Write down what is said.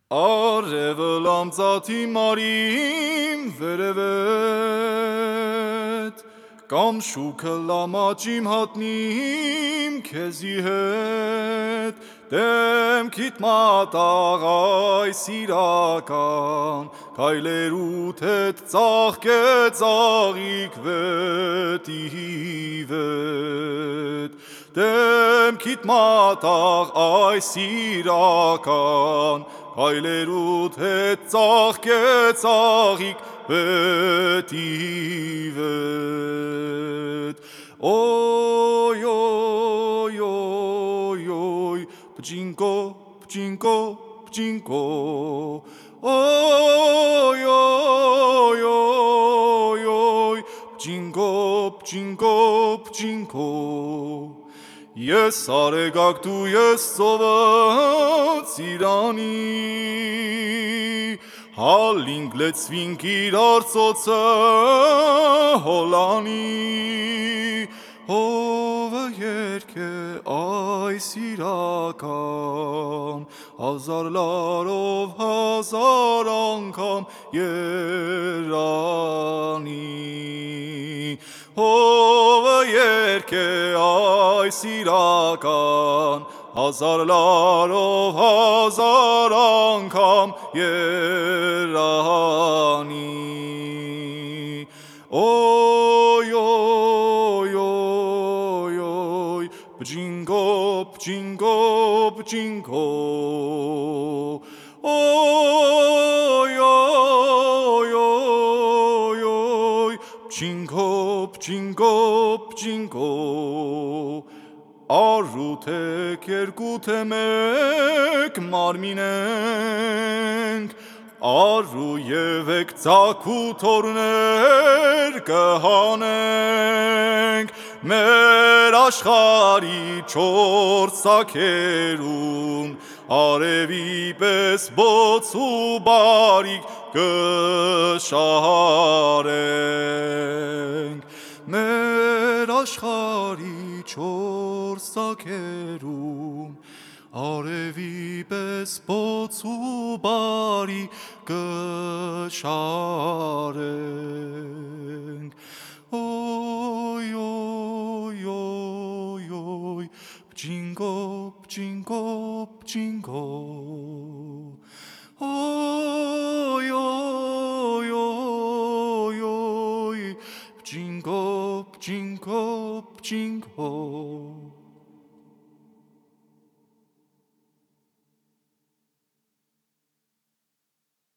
Արևը լամծաթի մարիմ վերևետ, կամ շուքը լամաճիմ հատնիմ քեզի հետ, դեմքիդ մատաղայ սիրական, քայլերուդ հետ ծաղկե ծաղիկ վետի վետ, դեմքիդ մատաղ այ սիրական, քայլերուդ հետ ծաղկե ծաղիկ վետի վետ, օյ օյ օյ օյ պջինկո պջինկո պջինկո, օյ օյ օյ օյ պջինկո պջինկո պջինկո, ես արեգակ դու ես ծովը ծիրանի, հալինք լեցվինք իրար ծոցը հոլանի, հովը երգե այ սիրական, հազար լարով հազար անգամ երանի, հովը երգե այ սիրական, հազար լարով հազար անգամ երանի, օյ օյ օյ օյ պջինկո պջինկո պջինկո, օյ օյ օյ օյ պջինկո պջինկո պջինկո, առութեք երկու թե մեկ մարմին ենք, առու և եք ծագու թորներ կհանենք, մեր աշխարի չորս ծագերում, արևի պես բոց ու բարիք կշարենք, մեր աշխարի չորս ծագերում, արևի պես բոց ու բարիք կշարենք, օյ օյ օյ օյ պջինկո պջինկո պջինկո, օյ օյ օյ օյ պջինկո պջինկո պջինկո.